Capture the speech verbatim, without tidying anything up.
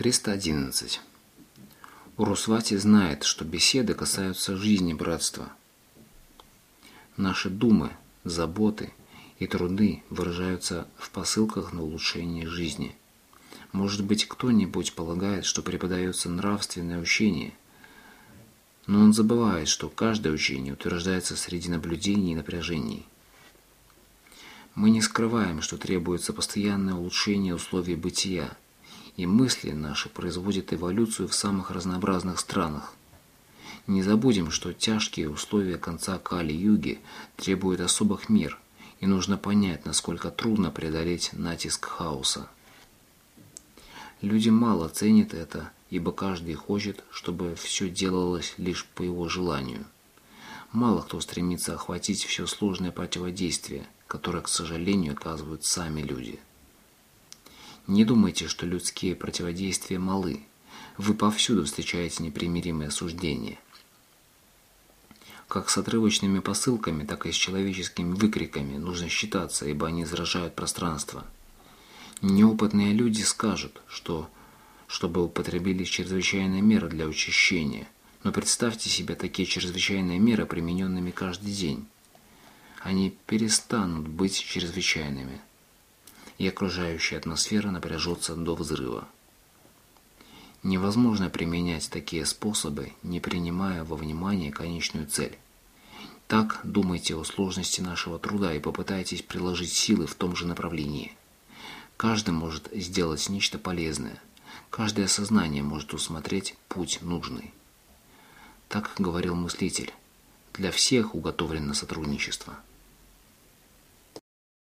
триста одиннадцать. Урусвати знает, что беседы касаются жизни братства. Наши думы, заботы и труды выражаются в посылках на улучшение жизни. Может быть, кто-нибудь полагает, что преподается нравственное учение, но он забывает, что каждое учение утверждается среди наблюдений и напряжений. Мы не скрываем, что требуется постоянное улучшение условий бытия, и мысли наши производят эволюцию в самых разнообразных странах. Не забудем, что тяжкие условия конца Кали-юги требуют особых мер, и нужно понять, насколько трудно преодолеть натиск хаоса. Люди мало ценят это, ибо каждый хочет, чтобы все делалось лишь по его желанию. Мало кто стремится охватить все сложное противодействие, которое, к сожалению, оказывают сами люди. Не думайте, что людские противодействия малы. Вы повсюду встречаете непримиримые осуждения. Как с отрывочными посылками, так и с человеческими выкриками нужно считаться, ибо они заражают пространство. Неопытные люди скажут, что чтобы употребили чрезвычайные меры для учащения, но представьте себе такие чрезвычайные меры, примененными каждый день. Они перестанут быть чрезвычайными, и окружающая атмосфера напряжется до взрыва. Невозможно применять такие способы, не принимая во внимание конечную цель. Так думайте о сложности нашего труда и попытайтесь приложить силы в том же направлении. Каждый может сделать нечто полезное. Каждое сознание может усмотреть путь нужный. Так говорил мыслитель. Для всех уготовлено сотрудничество.